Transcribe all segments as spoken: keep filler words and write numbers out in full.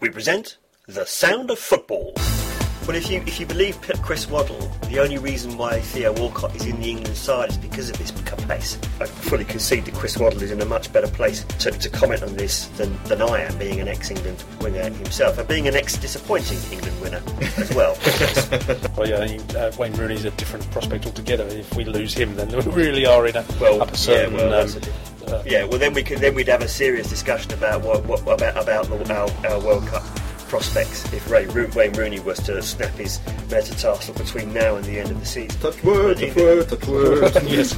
we present The Sound of Football. Well, if you if you believe Chris Waddle, the only reason why Theo Walcott is in the England side is because of this pace. I fully concede that Chris Waddle is in a much better place to, to comment on this than, than I am, being an ex-England winner himself, and being an ex-disappointing England winner as well. Well, yeah, I mean, uh, Wayne Rooney's a different prospect altogether. If we lose him, then we really are in a well, up a certain. Yeah, well, um, uh, yeah, well, then we could then we'd have a serious discussion about what, what about about the, our, our World Cup prospects if Ray, Wayne Rooney was to snap his metatarsal between now and the end of the season. Touch word, touch word, touch word. Yes.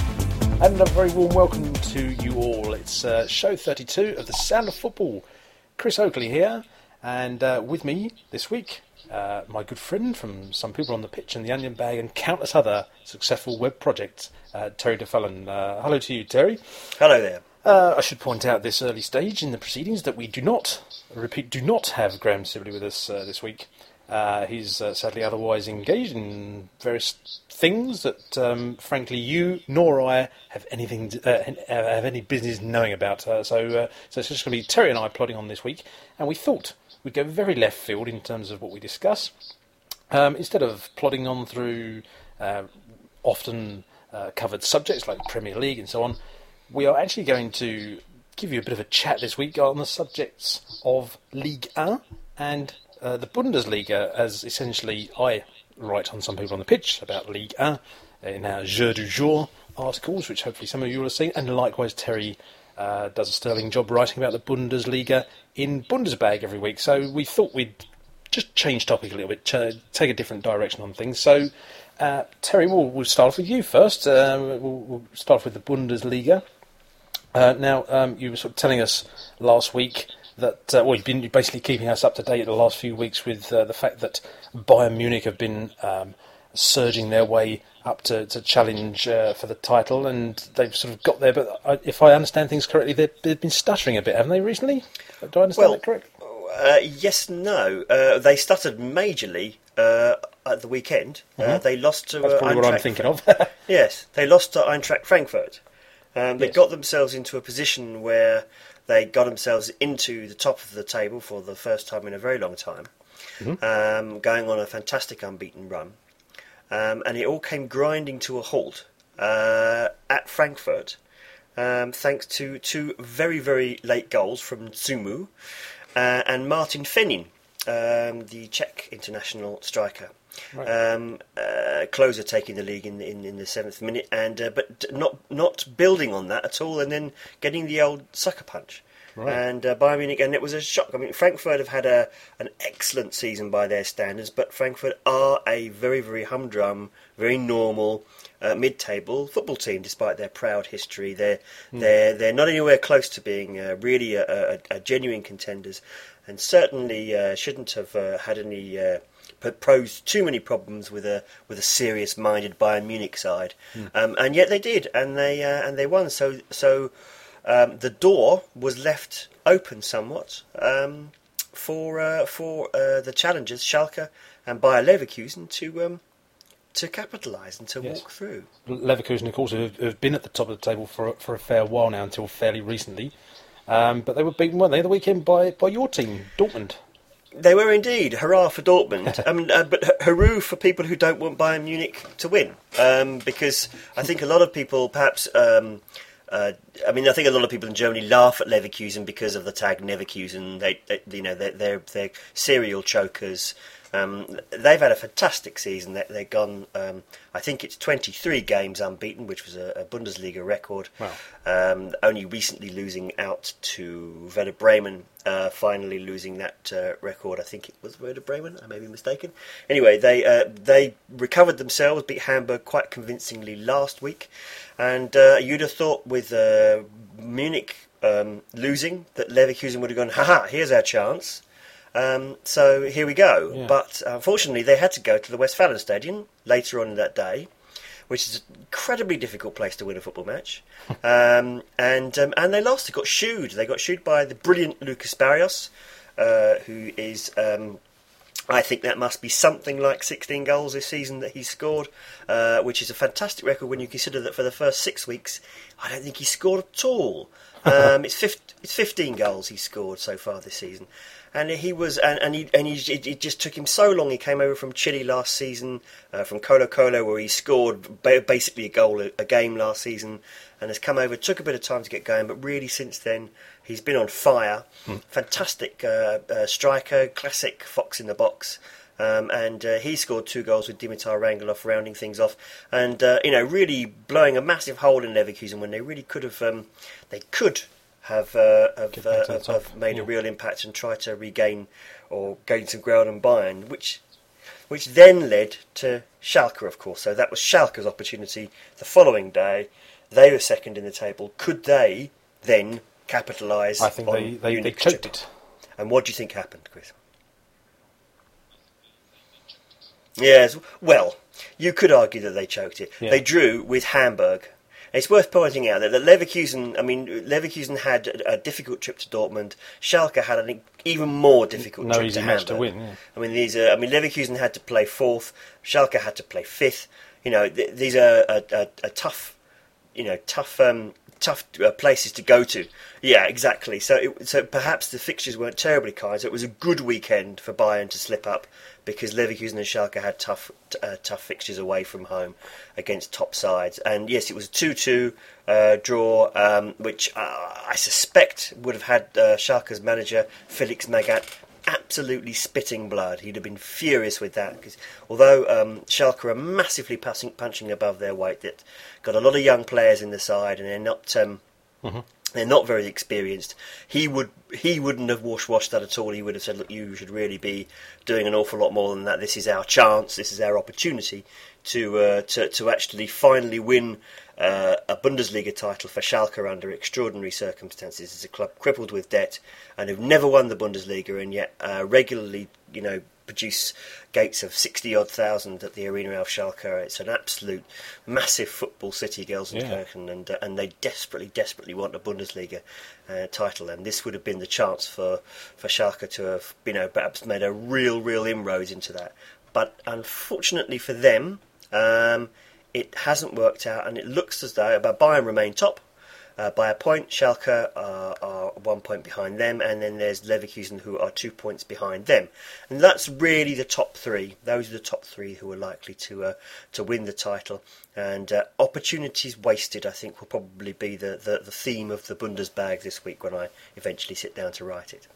And a very warm welcome to you all. It's uh, show thirty-two of The Sound of Football. Chris Oakley here, and uh, with me this week, uh, my good friend from Some People on the Pitch and The Onion Bag and countless other successful web projects, uh, Terry DeFallon. Uh, hello to you, Terry. Hello there. Uh, I should point out at this early stage in the proceedings that we do not, repeat, do not have Graham Sibley with us uh, this week. Uh, he's uh, sadly otherwise engaged in various things that, um, frankly, you nor I have anything to, uh, have any business knowing about. Uh, so, uh, so it's just going to be Terry and I plodding on this week, and we thought we'd go very left field in terms of what we discuss. Um, instead of plodding on through uh, often uh, covered subjects like Premier League and so on, we are actually going to give you a bit of a chat this week on the subjects of Ligue one and uh, the Bundesliga, as essentially I write on Some People on the Pitch about Ligue one in our Jeu du Jour articles, which hopefully some of you will have seen, and likewise Terry uh, does a sterling job writing about the Bundesliga in Bundesbag every week. So we thought we'd just change topic a little bit, ch- take a different direction on things. So uh, Terry, we'll, we'll start off with you first. Uh, we'll, we'll start off with the Bundesliga. Uh, now, um, you were sort of telling us last week that, uh, well, you've been basically keeping us up to date the last few weeks with uh, the fact that Bayern Munich have been um, surging their way up to, to challenge uh, for the title, and they've sort of got there, but I, if I understand things correctly, they've, they've been stuttering a bit, haven't they, recently? Do I understand well, that correctly? Uh, yes, no. Uh, they stuttered majorly uh, at the weekend. Mm-hmm. Uh, they lost to That's uh, probably Eintracht what I'm thinking of. Yes, they lost to Eintracht Frankfurt. Um, they yes. got themselves into a position where they got themselves into the top of the table for the first time in a very long time, mm-hmm. um, going on a fantastic unbeaten run. Um, and it all came grinding to a halt uh, at Frankfurt, um, thanks to two very, very late goals from Tsumu uh, and Martin Fenin, um, the Czech international striker. Right. Um, uh, closer taking the league in, in, in the seventh minute, and uh, but not not building on that at all, and then getting the old sucker punch. Right. And uh, Bayern Munich, and it was a shock. I mean, Frankfurt have had a an excellent season by their standards, but Frankfurt are a very very humdrum, very normal uh, mid-table football team, despite their proud history. They're mm. they're they're not anywhere close to being uh, really a, a, a genuine contenders, and certainly uh, shouldn't have uh, had any. Uh, posed too many problems with a with a serious-minded Bayern Munich side, mm. um, and yet they did, and they uh, and they won. So so um, the door was left open somewhat um, for uh, for uh, the challengers Schalke and Bayer Leverkusen to um, to capitalise and to yes. walk through. Leverkusen, of course, have, have been at the top of the table for for a fair while now, until fairly recently, um, but they were beaten, weren't they, the weekend by by your team, Dortmund. They were indeed. Hurrah for Dortmund. I mean, uh, but hurrah for people who don't want Bayern Munich to win. Um, because I think a lot of people perhaps... Um, uh, I mean, I think a lot of people in Germany laugh at Leverkusen because of the tag Neverkusen. They, they you know, they're, they're, they're serial chokers. Um, they've had a fantastic season. They, they've gone, um, I think it's twenty-three games unbeaten, which was a, a Bundesliga record. Wow. Um, only recently losing out to Werder Bremen, uh, finally losing that uh, record. I think it was Werder Bremen, I may be mistaken. Anyway, they uh, they recovered themselves, beat Hamburg quite convincingly last week. And uh, you'd have thought with uh, Munich um, losing that Leverkusen would have gone, haha, here's our chance. Um, so here we go. Yeah. But unfortunately, they had to go to the Westfalenstadion later on in that day, which is an incredibly difficult place to win a football match. um, and um, and they lost. They got shooed. They got shooed by the brilliant Lucas Barrios, uh, who is... Um, I think that must be something like sixteen goals this season that he's scored, uh, which is a fantastic record when you consider that for the first six weeks, I don't think he scored at all. Um, it's, fifty, it's fifteen goals he's scored so far this season. And he was, and, and he, and he, it just took him so long. He came over from Chile last season, uh, from Colo Colo, where he scored ba- basically a goal a, a game last season, and has come over. Took a bit of time to get going, but really since then he's been on fire. Hmm. Fantastic uh, uh, striker, classic fox in the box. Um, and uh, he scored two goals with Dimitar Rangelov rounding things off, and uh, you know, really blowing a massive hole in Leverkusen when they really could have, um, they could have uh, have, uh, have, have made yeah. a real impact and try to regain or gain some ground on Bayern, which which then led to Schalke, of course. So that was Schalke's opportunity. The following day, they were second in the table. Could they then capitalise? I think on they they, they choked it. And what do you think happened, Chris? Yes, well, you could argue that they choked it. Yeah. They drew with Hamburg. It's worth pointing out that Leverkusen, I mean, Leverkusen had a, a difficult trip to Dortmund. Schalke had an even more difficult no trip easy to match Hamburg. to win. Yeah. I mean, these are. I mean, Leverkusen had to play fourth. Schalke had to play fifth. You know, th- these are a, a, a tough, you know, tough, um, tough uh, places to go to. Yeah, exactly. So, it, so perhaps the fixtures weren't terribly kind. So it was a good weekend for Bayern to slip up, because Leverkusen and Schalke had tough uh, tough fixtures away from home against top sides. And yes, it was a two two uh, draw, um, which uh, I suspect would have had uh, Schalke's manager, Felix Magath, absolutely spitting blood. He'd have been furious with that, because although um, Schalke are massively passing, punching above their weight, that got a lot of young players in the side, and they're not... Um, mm-hmm. They're not very experienced. He would he wouldn't have wash-washed that at all. He would have said, look, you should really be doing an awful lot more than that. This is our chance. This is our opportunity to uh, to, to actually finally win uh, a Bundesliga title for Schalke under extraordinary circumstances. It's a club crippled with debt and who've never won the Bundesliga, and yet uh, regularly, you know, produce gates of sixty odd thousand at the Arena auf Schalke. It's an absolute massive football city, Gelsenkirchen, yeah. and uh, and they desperately, desperately want a Bundesliga uh, title, and this would have been the chance for, for Schalke to have, you know, perhaps made a real, real inroads into that. But unfortunately for them, um, it hasn't worked out, and it looks as though Bayern remain top. Uh, by a point, Schalke are, are one point behind them, and then there's Leverkusen, who are two points behind them. And that's really the top three. Those are the top three who are likely to uh, to win the title. And uh, opportunities wasted, I think, will probably be the, the, the theme of the Bundesbag this week when I eventually sit down to write it.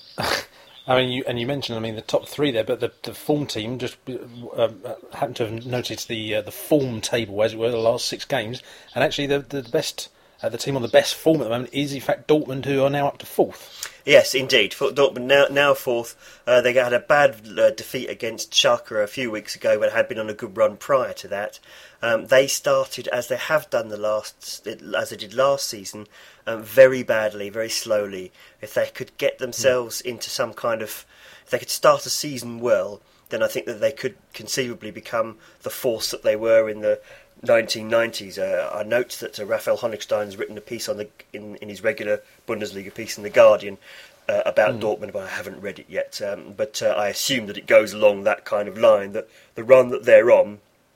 I mean, you, and you mentioned, I mean, the top three there, but the, the form team just um, happened to have noticed the uh, the form table, as it were, the last six games, and actually the the best. Uh, the team on the best form at the moment is, in fact, Dortmund, who are now up to fourth. Yes, indeed. Dortmund now now fourth. Uh, they had a bad uh, defeat against Schalke a few weeks ago, but had been on a good run prior to that. Um, they started, as they have done the last, as they did last season, um, very badly, very slowly. If they could get themselves mm. into some kind of, if they could start a season well, then I think that they could conceivably become the force that they were in the nineteen nineties. Uh, I note that uh, Raphael Honigstein's written a piece on the in, in his regular Bundesliga piece in The Guardian uh, about mm. Dortmund, but I haven't read it yet. Um, but uh, I assume that it goes along that kind of line, that the run that they're on,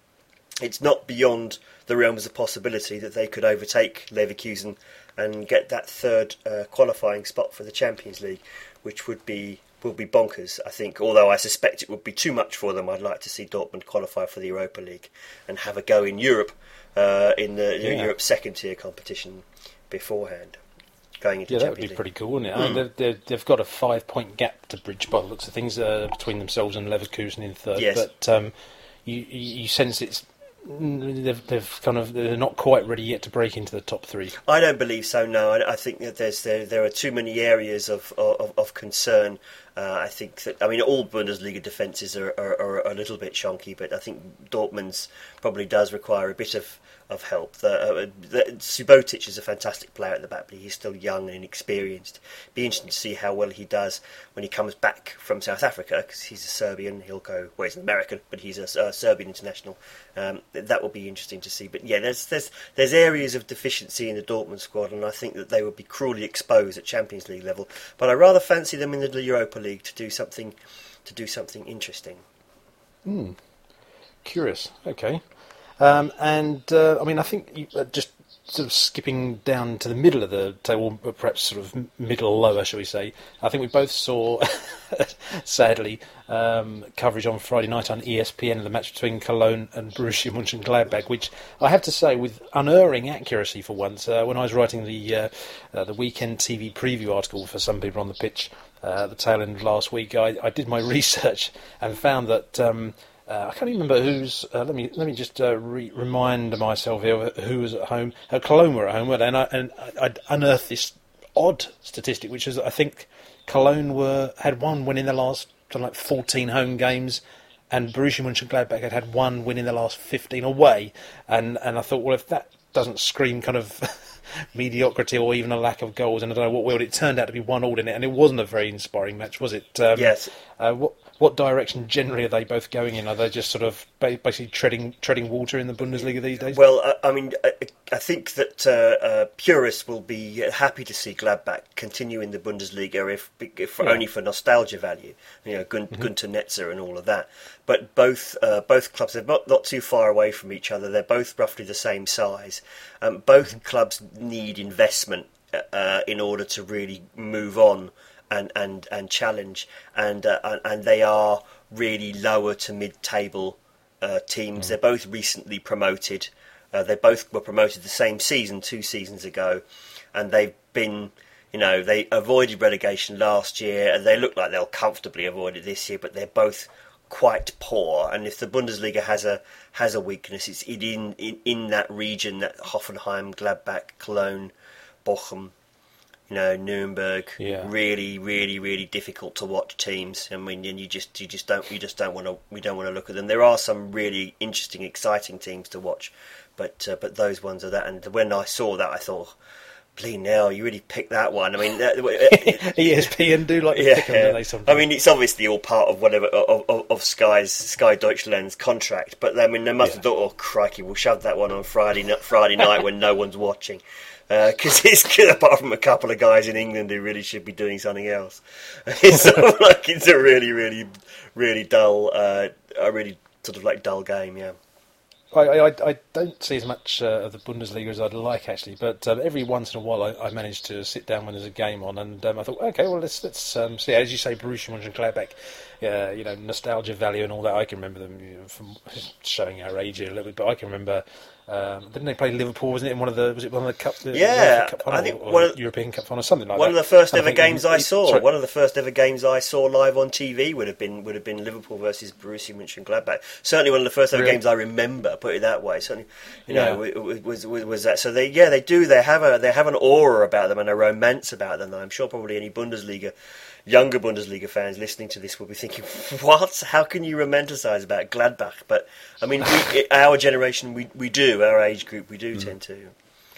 it's not beyond the realms of possibility that they could overtake Leverkusen and get that third uh, qualifying spot for the Champions League, which would be will be bonkers, I think. Although I suspect it would be too much for them. I'd like to see Dortmund qualify for the Europa League and have a go in Europe, uh, in the yeah. Europe's second tier competition beforehand. Going into yeah, Champions that would be League. pretty cool, wouldn't it? Mm. I mean, they've, they've, they've got a five point gap to bridge by the looks of things uh, between themselves and Leverkusen in third. Yes. But um, you, you sense it's They've, they've kind of they're not quite ready yet to break into the top three. I don't believe so. No, I, I think that there's there, there are too many areas of of, of concern. Uh, I think that I mean all Bundesliga defences are, are, are a little bit shonky, but I think Dortmund's probably does require a bit of. of help. The, uh, the, Subotic is a fantastic player at the back, but he's still young and inexperienced. Be interesting to see how well he does when he comes back from South Africa, because he's a Serbian. He'll go, well, he's an American, but he's a, a Serbian international. Um, that will be interesting to see. But yeah, there's there's there's areas of deficiency in the Dortmund squad, and I think that they would be cruelly exposed at Champions League level. But I rather fancy them in the Europa League to do something to do something interesting. Hmm. Curious. Okay. Um, and uh, I mean, I think you, uh, just sort of skipping down to the middle of the table, or perhaps sort of middle lower, shall we say. I think we both saw, sadly, um, coverage on Friday night on E S P N of the match between Cologne and Borussia Mönchengladbach, which I have to say, with unerring accuracy for once, uh, when I was writing the uh, uh, the weekend T V preview article for Some People on the Pitch uh, at the tail end of last week, I, I did my research and found that... Um, Uh, I can't even remember who's. Uh, let me let me just uh, re- remind myself here who was at home. Uh, Cologne were at home, weren't they? And I and I I'd unearthed this odd statistic, which is I think Cologne were had one win in the last something like fourteen home games, and Borussia Mönchengladbach had had one win in the last fifteen away. And and I thought, well, if that doesn't scream kind of mediocrity or even a lack of goals, and I don't know what will, it turned out to be one all in it, and it wasn't a very inspiring match, was it? Um, yes. Uh, what what direction generally are they both going in? Are they just sort of basically treading treading water in the Bundesliga these days? Well, I, I mean, I, I think that uh, uh, purists will be happy to see Gladbach continue in the Bundesliga, if, if yeah. only for nostalgia value. You know, Gun- mm-hmm. Gunter Netzer and all of that. But both uh, both clubs, they're not, not too far away from each other. They're both roughly the same size. Um, both mm-hmm. clubs need investment uh, in order to really move on and and, and challenge. And, uh, and and they are really lower to mid-table uh, teams. Mm-hmm. They're both recently promoted. Uh, they both were promoted the same season, two seasons ago, and they've been, you know, they avoided relegation last year, and they look like they'll comfortably avoid it this year. But they're both quite poor, and if the Bundesliga has a has a weakness, it's in in, in that region, that Hoffenheim, Gladbach, Cologne, Bochum, you know, Nuremberg. Yeah. Really, really, really difficult to watch teams. I mean, and you just you just don't you just don't want to we don't want to look at them. There are some really interesting, exciting teams to watch, but uh, but those ones are that. And when I saw that, I thought, Bleeding hell, you really picked that one. I mean, uh, E S P N do like to yeah, pick them, don't they? Sometimes. I mean, it's obviously all part of whatever of, of, of Sky's Sky Deutschland's contract. But I mean, they must yeah. have thought, "Oh crikey, we'll shove that one on Friday Friday night when no one's watching," because uh, it's apart from a couple of guys in England who really should be doing something else. It's sort of like it's a really, really, really dull, uh, a really sort of like dull game. Yeah. I, I, I don't see as much uh, of the Bundesliga as I'd like, actually, but um, every once in a while I, I manage to sit down when there's a game on, and um, I thought, okay, well, let's let's um, see. As you say, Borussia Mönchengladbach, uh, you know, nostalgia value and all that. I can remember them, you know, from showing our age here a little bit, but I can remember. Um, didn't they play Liverpool? Wasn't it in one of the? Was it one of the cup? The yeah, cup final, I think or one of, European Cup final, something like one that. One of the first and ever games I saw. Sorry. One of the first ever games I saw live on T V would have been would have been Liverpool versus Borussia Mönchengladbach. Certainly one of the first ever really? games I remember. Put it that way. Certainly, you know, yeah. was, was was that. So they yeah they do. They have a they have an aura about them and a romance about them. I'm sure probably any Bundesliga. Younger Bundesliga fans listening to this will be thinking, what? How can you romanticise about Gladbach? But, I mean, we, our generation, we we do, our age group, we do mm. tend to.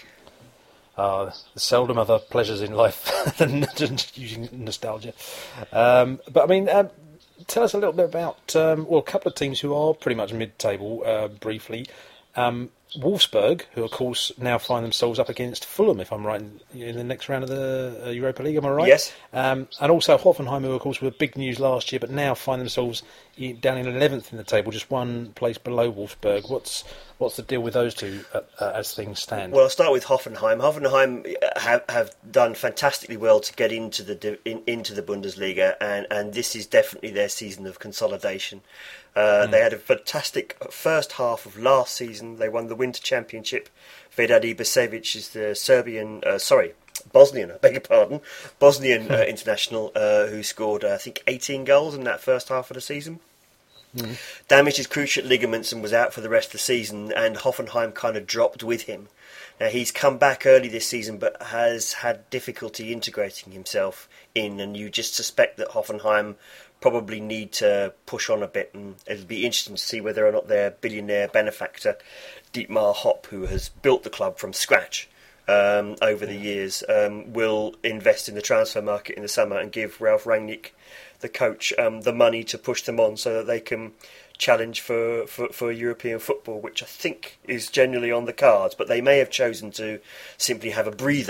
Uh, seldom other pleasures in life than just using nostalgia. Um, but, I mean, um, tell us a little bit about, um, well, a couple of teams who are pretty much mid-table, uh, briefly. Um, Wolfsburg, who of course now find themselves up against Fulham, if I'm right, in, in the next round of the uh, Europa League, am I right? Yes. Um, and also Hoffenheim, who of course were big news last year, but now find themselves down in eleventh in the table, just one place below Wolfsburg. What's what's the deal with those two uh, uh, as things stand? Well, I'll start with Hoffenheim. Hoffenheim have, have done fantastically well to get into the in, into the Bundesliga, and, and this is definitely their season of consolidation. Uh, mm. They had a fantastic first half of last season. They won the Winter Championship. Vedad Ibisevic is the Serbian, uh, sorry, Bosnian, I beg your pardon, Bosnian uh, international uh, who scored, uh, I think, eighteen goals in that first half of the season. Mm. Damaged his cruciate ligaments and was out for the rest of the season, and Hoffenheim kind of dropped with him. Now, he's come back early this season, but has had difficulty integrating himself in, and you just suspect that Hoffenheim probably need to push on a bit, and it'll be interesting to see whether or not their billionaire benefactor Dietmar Hopp, who has built the club from scratch um, over the years, um, will invest in the transfer market in the summer and give Ralf Rangnick, the coach, um, the money to push them on so that they can challenge for, for, for European football, which I think is generally on the cards, but they may have chosen to simply have a breather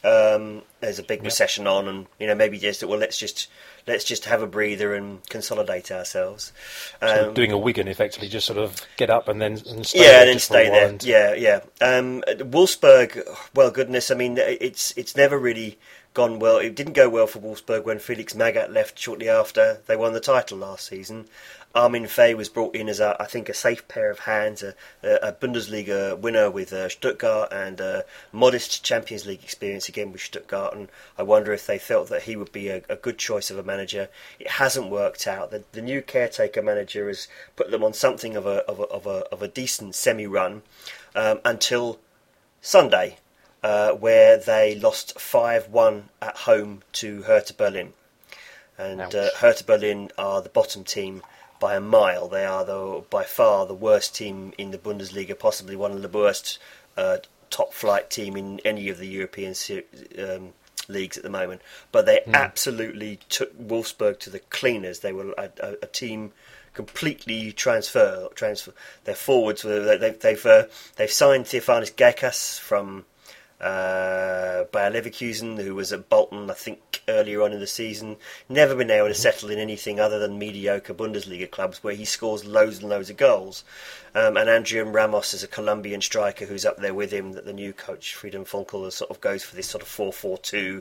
um, there's a big yep. recession on, and you know maybe just well let's just let's just have a breather and consolidate ourselves. Um, so doing a Wigan, effectively, just sort of get up and then and stay yeah, there and then stay there. And... Yeah, yeah. Um, Wolfsburg, well, goodness, I mean, it's it's never really gone well. It didn't go well for Wolfsburg when Felix Magath left shortly after they won the title last season. Armin Fay was brought in as, a, I think, a safe pair of hands, a, a Bundesliga winner with uh, Stuttgart and a modest Champions League experience again with Stuttgart. And I wonder if they felt that he would be a, a good choice of a manager. It hasn't worked out. The, the new caretaker manager has put them on something of a of a of a, of a decent semi-run um, until Sunday, uh, where they lost five one at home to Hertha Berlin. And uh, Hertha Berlin are the bottom team by a mile. They are the, by far the worst team in the Bundesliga, possibly one of the worst uh, top-flight team in any of the European um, leagues at the moment. But they mm. absolutely took Wolfsburg to the cleaners. They were a, a, a team completely transfer. transfer. Their forwards were they, they've uh, they've signed Theofanis Gekas from Uh, Bayer Leverkusen, who was at Bolton, I think, earlier on in the season. Never been able to settle in anything other than mediocre Bundesliga clubs where he scores loads and loads of goals. Um, and Adrian Ramos is a Colombian striker who's up there with him, that the new coach, Frieden Funkel, sort of goes for this sort of four four two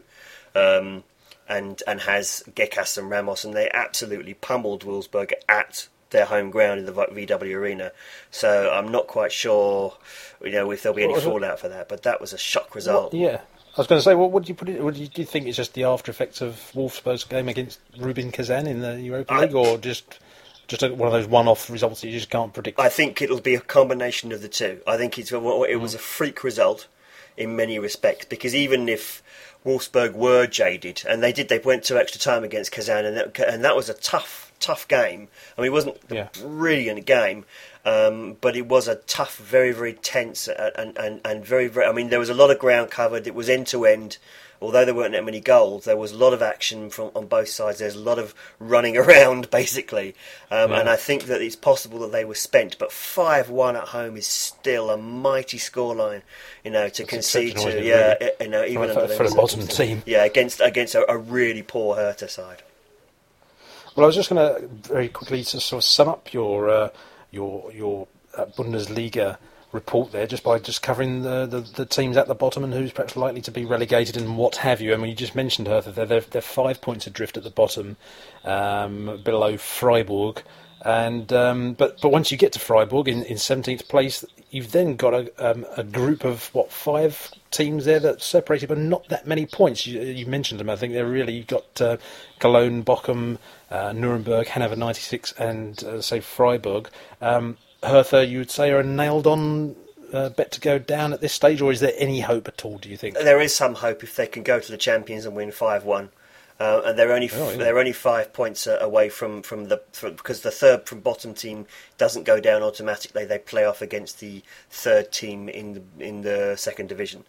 um, and, and has Gekas and Ramos, and they absolutely pummeled Wolfsburg at their home ground in the V W Arena. So I'm not quite sure, you know, if there'll be any fallout for that. But that was a shock result. What, yeah, I was going to say, well, what do you put it? What do you, do you think it's just the after effects of Wolfsburg's game against Rubin Kazan in the Europa League, I, or just just one of those one-off results that you just can't predict? I think it'll be a combination of the two. I think it's it was a freak result in many respects, because even if Wolfsburg were jaded, and they did, they went to extra time against Kazan, and that, and that was a tough. tough game. I mean, it wasn't yeah. a brilliant game, um, but it was a tough, very, very tense, and, and, and very, very... I mean, there was a lot of ground covered. It was end-to-end. Although there weren't that many goals, there was a lot of action from on both sides. There's a lot of running around, basically. Um, yeah. And I think that it's possible that they were spent. But five one at home is still a mighty scoreline, you know, to That's concede to... Really. Yeah, you know, even for, under for the bottom team. Yeah, against, against a, a really poor Hertha side. Well, I was just going to very quickly to sort of sum up your uh, your your uh, Bundesliga report there, just by just covering the, the, the teams at the bottom and who's perhaps likely to be relegated and what have you. I mean, you just mentioned Hertha, they're, they're, they're five points adrift at the bottom, um, below Freiburg. And um, but but once you get to Freiburg in, in seventeenth place, you've then got a um, a group of what five teams there that separated, but not that many points. You, you mentioned them. I think they're really you've got uh, Cologne, Bochum, uh, Nuremberg, Hannover ninety-six, and uh, say Freiburg. Um, Hertha, you would say, are a nailed on uh, bet to go down at this stage, or is there any hope at all? Do you think there is some hope if they can go to the Champions and win five one? Uh, and they're only f- oh, yeah. they're only five points uh, away from from the from, because the third from bottom team doesn't go down automatically. They play off against the third team in the in the second division.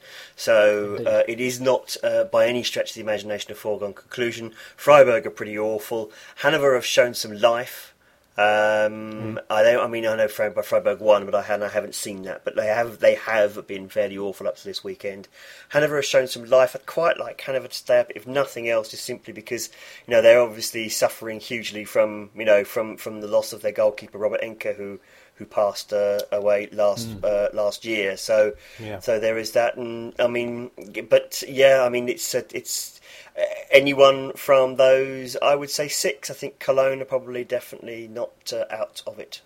So uh, it is not uh, by any stretch of the imagination a foregone conclusion. Freiburg are pretty awful. Hanover have shown some life. Um, mm. I don't. I mean, I know Freiburg, Freiburg won, but I, I haven't seen that. But they have. They have been fairly awful up to this weekend. Hanover has shown some life. I'd quite like Hanover to stay up, if nothing else, just simply because you know they're obviously suffering hugely from you know from, from the loss of their goalkeeper Robert Enke, who who passed uh, away last mm. uh, last year. So yeah. so there is that. And I mean, but yeah, I mean it's a, it's. Anyone from those, I would say six. I think Cologne are probably definitely not uh, out of it.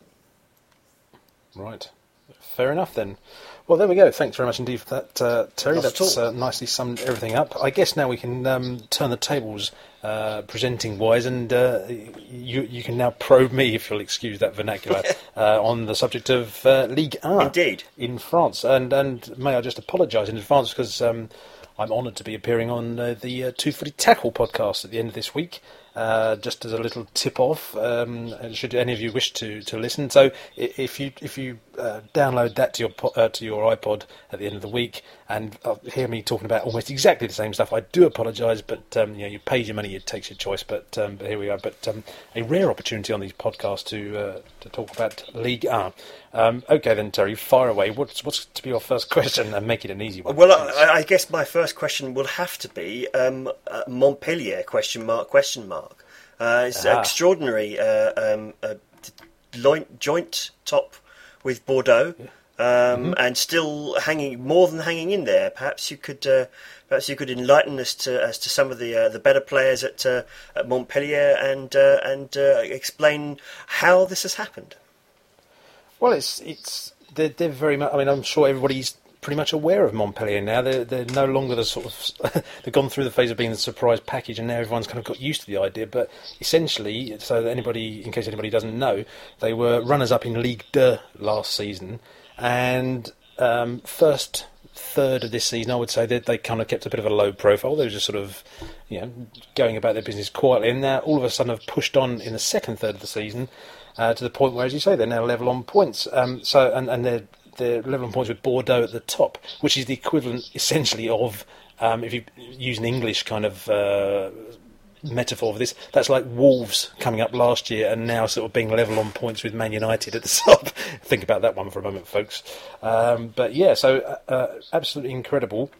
Right. Fair enough then. Well, there we go. Thanks very much indeed for that, uh, Terry. Not That's uh, nicely summed everything up. I guess now we can um, turn the tables uh, presenting-wise, and uh, you you can now probe me, if you'll excuse that vernacular, uh, on the subject of uh, Ligue one. Indeed. In France. And, and may I just apologise in advance because... Um, I'm honoured to be appearing on uh, the uh, Two-Footed Tackle podcast at the end of this week, uh, just as a little tip-off, um, should any of you wish to, to listen. So if you if you uh, download that to your po- uh, to your iPod at the end of the week and uh, hear me talking about almost exactly the same stuff. I do apologise, but um, you know, you pay your money, it takes your choice. But, um, but here we are. But um, a rare opportunity on these podcasts to uh, to talk about Ligue one. Um, okay then, Terry, fire away. What's what's to be your first question, and make it an easy one? Well, I, I guess my first question will have to be um, uh, Montpellier question mark question mark. Uh, it's Ah. extraordinary. Uh, um, uh, joint, joint top with Bordeaux, um, mm-hmm. and still hanging more than hanging in there. Perhaps you could, uh, perhaps you could enlighten us to as to some of the uh, the better players at uh, at Montpellier and uh, and uh, explain how this has happened. Well, it's it's they're, they're very much. I mean, I'm sure everybody's pretty much aware of Montpellier now. They're they're no longer the sort of they've gone through the phase of being the surprise package, and now everyone's kind of got used to the idea. But essentially, so that anybody, in case anybody doesn't know, they were runners up in Ligue two last season, and um, first third of this season, I would say that they kind of kept a bit of a low profile. They were just sort of, you know, going about their business quietly, and now all of a sudden have pushed on in the second third of the season uh, to the point where, as you say, they're now level on points. Um, so and and they're They're level on points with Bordeaux at the top, which is the equivalent, essentially, of, um, if you use an English kind of uh, metaphor for this, that's like Wolves coming up last year and now sort of being level on points with Man United at the top. Think about that one for a moment, folks. Um, but yeah, so uh, uh, absolutely incredible.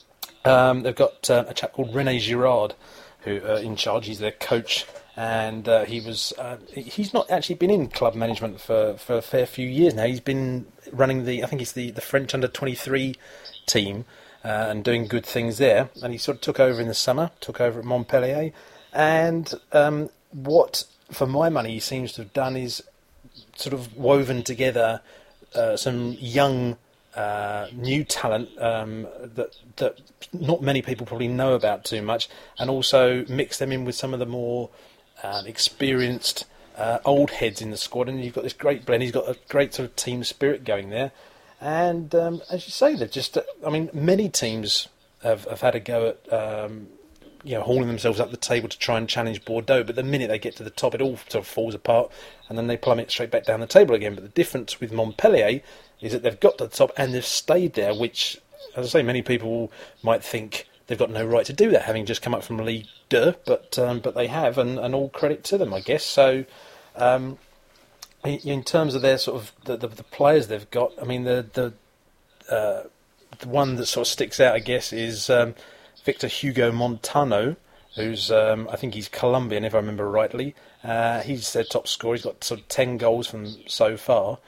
Um, they've got uh, a chap called René Girard, who uh, in charge. He's their coach. And uh, he was uh, he's not actually been in club management for, for a fair few years now. He's been running the, I think it's the, the French under twenty-three team uh, and doing good things there. And he sort of took over in the summer, took over at Montpellier. And um, what, for my money, he seems to have done is sort of woven together uh, some young, uh, new talent um, that that not many people probably know about too much, and also mix them in with some of the more Uh, experienced uh, old heads in the squad, and you've got this great blend. He's got a great sort of team spirit going there, and um, as you say, they're just. Uh, I mean, many teams have, have had a go at um, you know hauling themselves up the table to try and challenge Bordeaux, but the minute they get to the top, it all sort of falls apart, and then they plummet straight back down the table again. But the difference with Montpellier is that they've got to the top and they've stayed there, which, as I say, many people might think they've got no right to do that, having just come up from Ligue two, but um, but they have, and, and all credit to them, I guess. So, um, in, in terms of their sort of the, the, the players they've got, I mean, the the uh, the one that sort of sticks out, I guess, is um, Victor Hugo Montano, who's um, I think he's Colombian, if I remember rightly. Uh, he's their top scorer. He's got sort of ten goals from so far.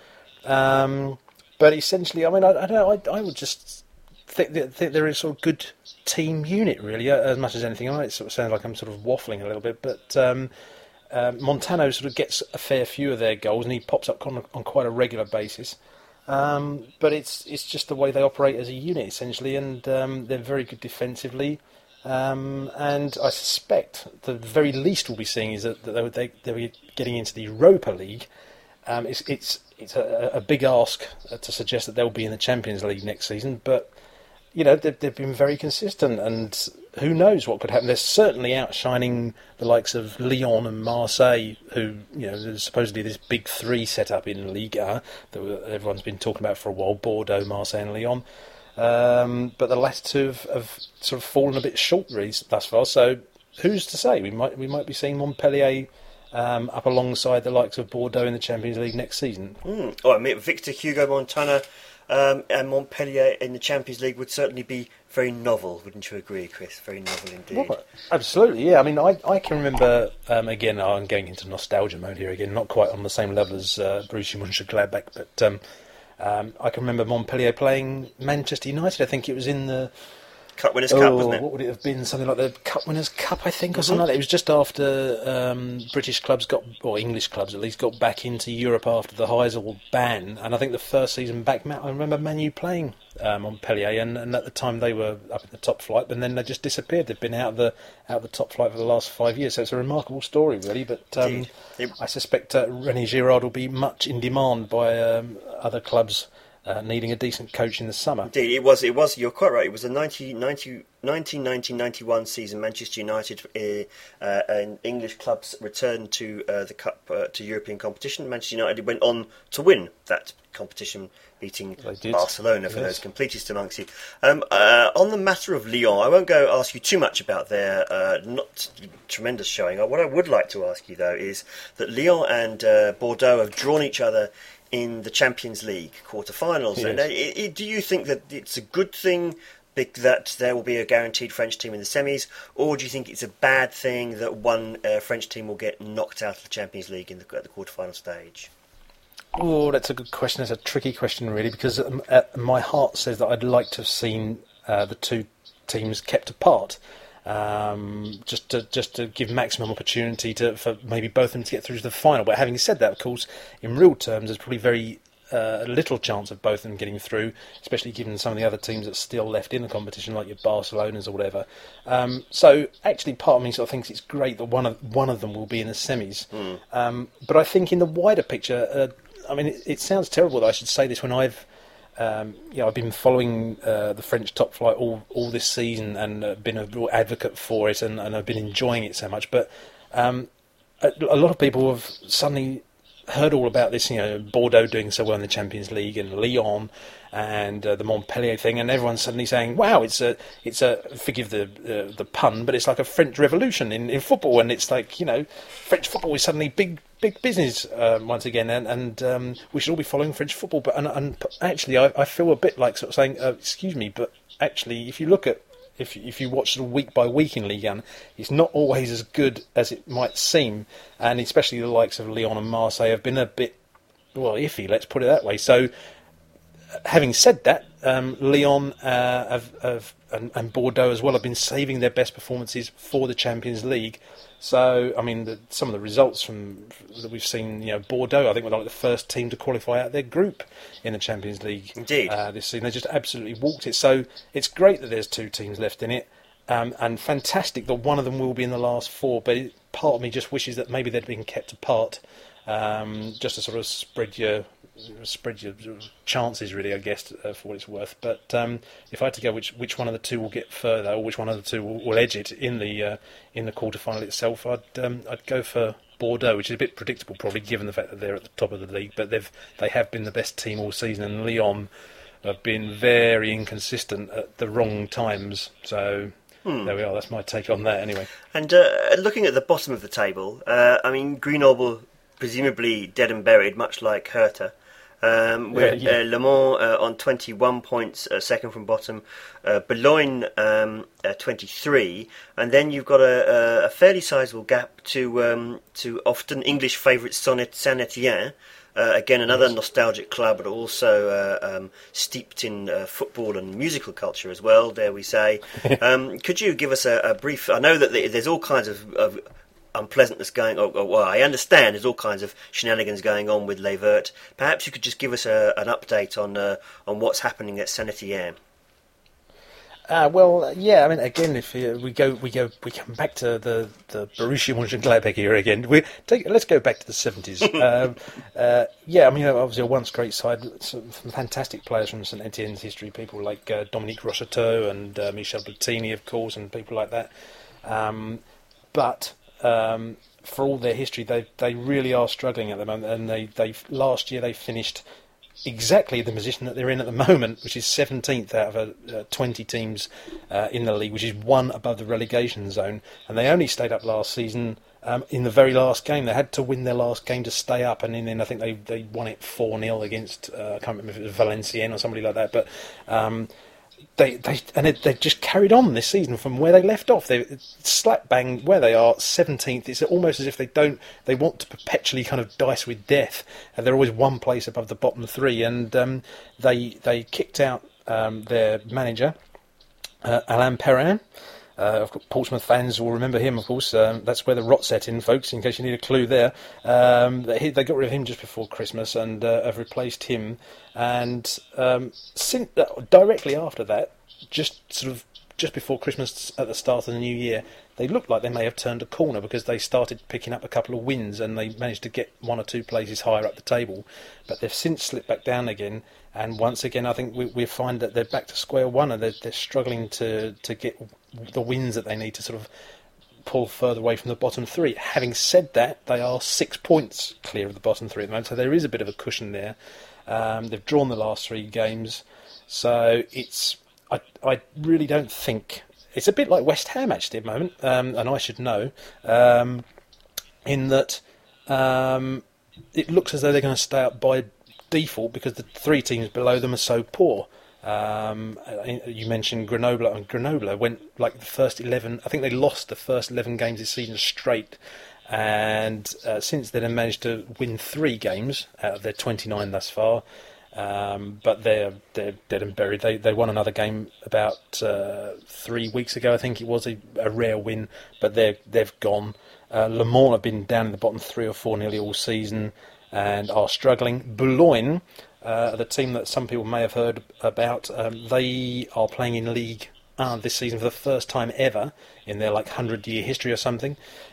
Um, but essentially, I mean, I, I don't know. I, I would just think that, think they're a sort of good team unit, really, as much as anything. I know it sort of sounds like I'm sort of waffling a little bit, but um, uh, Montano sort of gets a fair few of their goals, and he pops up on, on quite a regular basis. Um, but it's it's just the way they operate as a unit, essentially, and um, they're very good defensively. Um, and I suspect the very least we'll be seeing is that they they they're getting into the Europa League. Um, it's it's it's a, a big ask to suggest that they'll be in the Champions League next season, but you know they've, they've been very consistent, and who knows what could happen. They're certainly outshining the likes of Lyon and Marseille, who, you know, there's supposedly this big three set up in Liga that everyone's been talking about for a while: Bordeaux, Marseille, and Lyon. Um, but the latter two have, have sort of fallen a bit short thus far. So who's to say? We might we might be seeing Montpellier um, up alongside the likes of Bordeaux in the Champions League next season. Mm. Oh, I mean, Victor Hugo Montana um, and Montpellier in the Champions League would certainly be very novel, wouldn't you agree, Chris? Very novel indeed. Well, absolutely, yeah. I mean, I, I can remember, um, again, I'm going into nostalgia mode here again, not quite on the same level as uh, Borussia Mönchengladbach, but um, um, I can remember Montpellier playing Manchester United. I think it was in the Cup Winners' oh, Cup, wasn't it? What would it have been? Something like the Cup Winners' Cup, I think, or Mm-hmm. something like that. It was just after um, British clubs got, or English clubs at least, got back into Europe after the Heysel ban. And I think the first season back, I remember Man U playing um, Montpellier, and, and at the time they were up in the top flight, but then they just disappeared. They've been out of the out of the top flight for the last five years. So it's a remarkable story, really. But um, It- I suspect uh, René Girard will be much in demand by um, other clubs uh, needing a decent coach in the summer. Indeed, it was. It was. You're quite right. It was the nineteen ninety, nineteen ninety, ninety-one season. Manchester United, uh, uh, and English clubs returned to uh, the cup uh, to European competition. Manchester United went on to win that competition, beating Barcelona for yes. those completist amongst you. Um, uh, on the matter of Lyon, I won't go ask you too much about their uh, not tremendous showing. What I would like to ask you though is that Lyon and uh, Bordeaux have drawn each other in the Champions League quarter-finals. Yes. And, uh, it, it, do you think that it's a good thing that there will be a guaranteed French team in the semis, or do you think it's a bad thing that one uh, French team will get knocked out of the Champions League in the, at the quarter-final stage? Oh, that's a good question. It's a tricky question, really, because um, uh, my heart says that I'd like to have seen uh, the two teams kept apart, um, just to just to give maximum opportunity to for maybe both of them to get through to the final. But having said that, of course, in real terms, there's probably very uh, little chance of both of them getting through, especially given some of the other teams that are still left in the competition, like your Barcelonas or whatever. Um, so, actually, part of me sort of thinks it's great that one of one of them will be in the semis. Mm. Um, but I think in the wider picture. Uh, I mean, it, it sounds terrible that I should say this when I've, um, you know, I've been following uh, the French top flight all, all this season and uh, been a real advocate for it, and, and I've been enjoying it so much. But um, a, a lot of people have suddenly heard all about this, you know, Bordeaux doing so well in the Champions League and Lyon and uh, the Montpellier thing, and everyone's suddenly saying, "Wow, it's a, it's a, forgive the uh, the pun, but it's like a French Revolution in, in football," and it's like, you know, French football is suddenly big. Big business uh, once again, and, and um, we should all be following French football. But and, and actually, I, I feel a bit like sort of saying, uh, "Excuse me," but actually, if you look at if if you watch sort of week by week in Ligue one, it's not always as good as it might seem, and especially the likes of Lyon and Marseille have been a bit well iffy. Let's put it that way. So, having said that, um, Lyon uh, have, have and, and Bordeaux as well have been saving their best performances for the Champions League. So, I mean, the, some of the results from that we've seen, you know, Bordeaux, I think, were like the first team to qualify out of their group in the Champions League. Indeed. Uh, this season. They just absolutely walked it. So, it's great that there's two teams left in it, um, and fantastic that one of them will be in the last four. But it, part of me just wishes that maybe they'd been kept apart, um, just to sort of spread your spread your chances, really, I guess, uh, for what it's worth. But um, if I had to go, which which one of the two will get further, or which one of the two will, will edge it in the uh, in the quarterfinal itself, I'd um, I'd go for Bordeaux, which is a bit predictable, probably, given the fact that they're at the top of the league. But they've they have been the best team all season, and Lyon have been very inconsistent at the wrong times. So. Hmm. There we are. That's my take on that, anyway. And uh, looking at the bottom of the table, uh, I mean, Grenoble presumably dead and buried, much like Hertha. Um, with yeah, yeah. uh, Le Mans uh, on twenty-one points, uh, second from bottom. Uh, Boulogne um, uh, twenty-three, and then you've got a, a fairly sizable gap to um, to often English favourite Saint-Étienne. Uh, again, another yes. nostalgic club, but also uh, um, steeped in uh, football and musical culture as well, dare we say. um, could you give us a, a brief... I know that there's all kinds of... of unpleasantness going on. Well, I understand there's all kinds of shenanigans going on with Les Verts. Perhaps you could just give us a, an update on uh, on what's happening at Saint-Étienne. Uh, well, yeah. I mean, again, if uh, we go, we go, we come back to the the Borussia Mönchengladbach here again. We take, let's go back to the seventies. um, uh, yeah, I mean, obviously a once great side, some fantastic players from Saint-Étienne's history. People like uh, Dominique Rocheteau and uh, Michel Platini, of course, and people like that. Um, but Um, for all their history, they they really are struggling at the moment, and they they last year they finished exactly the position that they're in at the moment, which is seventeenth out of a, uh, twenty teams uh, in the league, which is one above the relegation zone, and they only stayed up last season um, in the very last game. They had to win their last game to stay up, and then I think they they won it four nil against uh, I can't remember if it was Valenciennes or somebody like that, but. Um, They they and it, they've just carried on this season from where they left off. They slap bang where they are, seventeenth. It's almost as if they don't. They want to perpetually kind of dice with death, and they're always one place above the bottom three. And um, they they kicked out um, their manager, uh, Alain Perrin. Uh, Portsmouth fans will remember him, of course. Um, that's where the rot set in, folks, in case you need a clue there. Um, they, they got rid of him just before Christmas and uh, have replaced him. And um, since, uh, directly after that, just sort of just before Christmas at the start of the new year, they looked like they may have turned a corner because they started picking up a couple of wins and they managed to get one or two places higher up the table. But they've since slipped back down again. And once again, I think we, we find that they're back to square one and they're, they're struggling to, to get the wins that they need to sort of pull further away from the bottom three. Having said that, they are six points clear of the bottom three at the moment, so there is a bit of a cushion there. Um, they've drawn the last three games, so it's I, I really don't think... It's a bit like West Ham, actually, at the moment, um, and I should know, um, in that um, it looks as though they're going to stay up by default because the three teams below them are so poor. Um, you mentioned Grenoble, and Grenoble went like the first eleven... I think they lost the first eleven games this season straight, and uh, since then have managed to win three games out of their twenty-nine thus far. Um, but they're they're dead and buried. They they won another game about uh, three weeks ago. I think it was a, a rare win, but they they've gone. Uh, Le Mans have been down in the bottom three or four nearly all season and are struggling. Boulogne, uh, the team that some people may have heard about, um, they are playing in League one this season for the first time ever in their like hundred year history or something.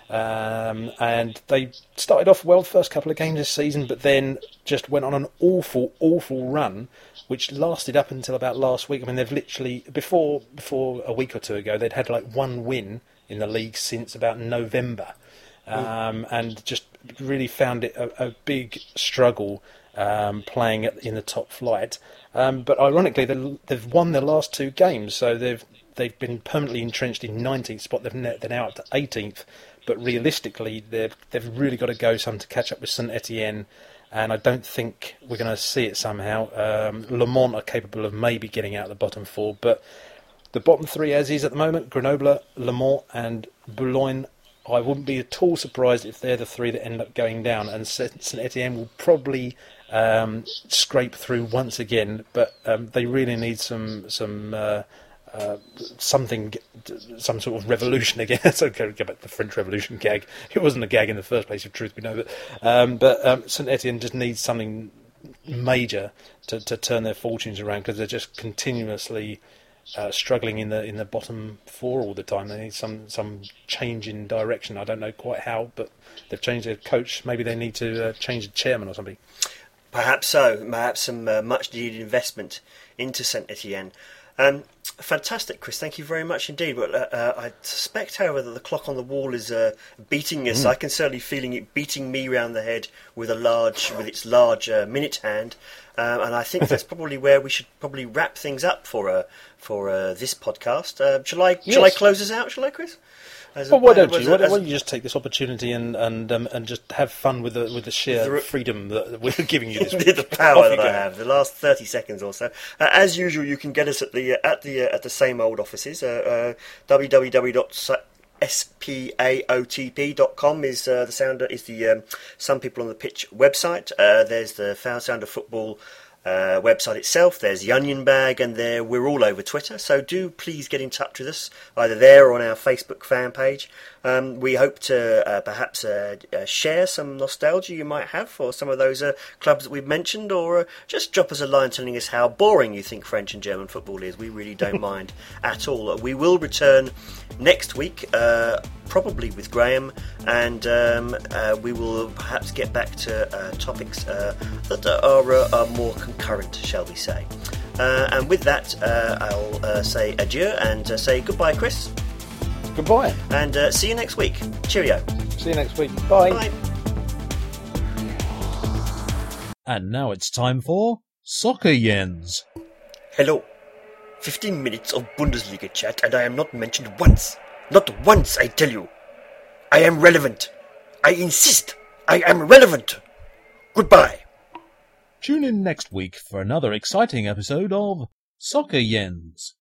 Um, and they started off well the first couple of games this season, but then just went on an awful, awful run, which lasted up until about last week. I mean, they've literally, before before a week or two ago, they'd had like one win in the league since about November, um, and just really found it a, a big struggle um, playing at, in the top flight. Um, but ironically, they've won their last two games, so they've they've been permanently entrenched in nineteenth spot. They've ne- they're now up to eighteenth. But realistically, they've they've really got to go some to catch up with Saint Etienne, and I don't think we're going to see it somehow. Um, Le Mans are capable of maybe getting out of the bottom four, but the bottom three as is at the moment, Grenoble, Le Mans and Boulogne, I wouldn't be at all surprised if they're the three that end up going down, and Saint Etienne will probably um, scrape through once again, but um, they really need some... some uh, Uh, something, some sort of revolution again. So go back to the French Revolution gag. It wasn't a gag in the first place, if truth be known. But, um, but um, Saint Etienne just needs something major to, to turn their fortunes around because they're just continuously uh, struggling in the in the bottom four all the time. They need some some change in direction. I don't know quite how, but they've changed their coach. Maybe they need to uh, change the chairman or something. Perhaps so. Perhaps some uh, much needed investment into Saint Etienne. Um, fantastic, Chris. Thank you very much indeed. Well, uh, uh, I suspect, however, that the clock on the wall is uh, beating us. Mm. I can certainly feeling it beating me round the head with a large, with its large uh, minute hand. Um, and I think that's probably where we should probably wrap things up for uh, for uh, this podcast. Uh, shall I? Yes. Shall I close us out? Shall I, Chris? As well, a, why don't you? Why, why don't you just take this opportunity and and um, and just have fun with the with the sheer the, freedom that we're giving you this week. The power that I have. The last thirty seconds or so. Uh, as usual, you can get us at the uh, at the uh, at the same old offices. Uh, uh, w w w dot spaotp dot com is uh, the sounder is the um, Some People on the Pitch website. Uh, there's the Sound of Football Uh, website itself. There's the Onion Bag, and there we're all over Twitter, so do please get in touch with us either there or on our Facebook fan page. Um, we hope to uh, perhaps uh, uh, share some nostalgia you might have for some of those uh, clubs that we've mentioned, or uh, just drop us a line telling us how boring you think French and German football is. We really don't mind at all. We will return next week, uh, probably with Graham, and um, uh, we will perhaps get back to uh, topics uh, that are, uh, are more concurrent, shall we say. Uh, and with that, uh, I'll uh, say adieu and uh, say goodbye, Chris. Goodbye. And uh, see you next week. Cheerio. See you next week. Bye. Bye. And now it's time for Soccer Yens. Hello. fifteen minutes of Bundesliga chat and I am not mentioned once. Not once, I tell you. I am relevant. I insist. I am relevant. Goodbye. Tune in next week for another exciting episode of Soccer Yens.